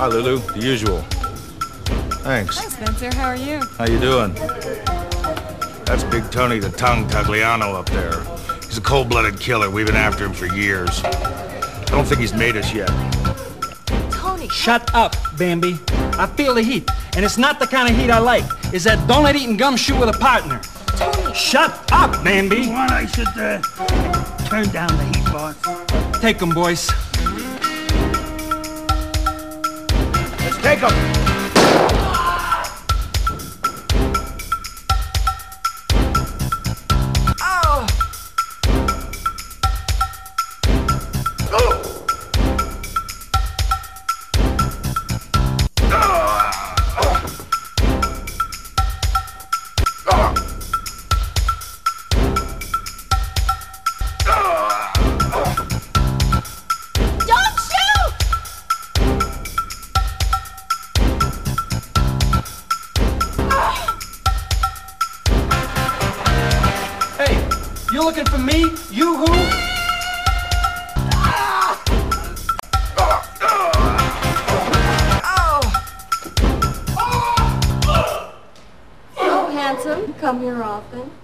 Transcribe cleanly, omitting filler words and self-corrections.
Hi, Lulu. The usual. Thanks. Hi, Spencer. How are you? How you doing? That's Big Tony the Tongue Tagliano up there. He's a cold-blooded killer. We've been after him for years. I don't think he's made us yet. Tony. Shut up, Bambi. I feel the heat, and it's not the kind of heat I like. It's that donut-eating gumshoe with a partner. Tony. Shut up, Bambi. You want I should turn down the heat, boss? Take 'em, boys. Let's take him! You looking for me? You who? So handsome, come here often.